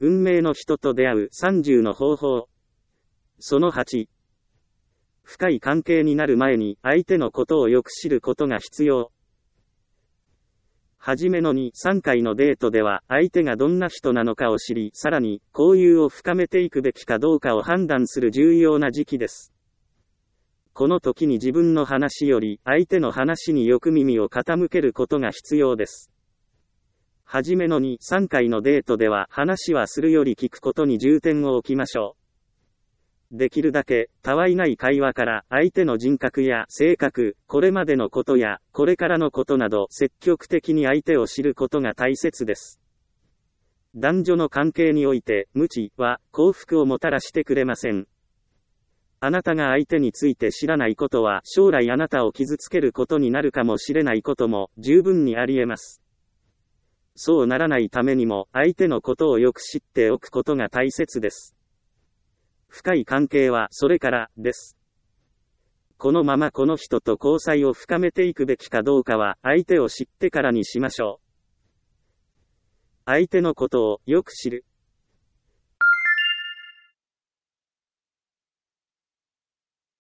運命の人と出会う30の方法。その8。深い関係になる前に相手のことをよく知ることが必要。はじめの2、3回のデートでは相手がどんな人なのかを知り、さらに交友を深めていくべきかどうかを判断する重要な時期です。この時に自分の話より相手の話によく耳を傾けることが必要です。はじめの2、3回のデートでは話はするより聞くことに重点を置きましょう。できるだけ、たわいない会話から相手の人格や性格、これまでのことや、これからのことなど積極的に相手を知ることが大切です。男女の関係において、無知は幸福をもたらしてくれません。あなたが相手について知らないことは、将来あなたを傷つけることになるかもしれないことも十分にあり得ます。そうならないためにも、相手のことをよく知っておくことが大切です。深い関係はそれからです。このままこの人と交際を深めていくべきかどうかは相手を知ってからにしましょう。相手のことをよく知る。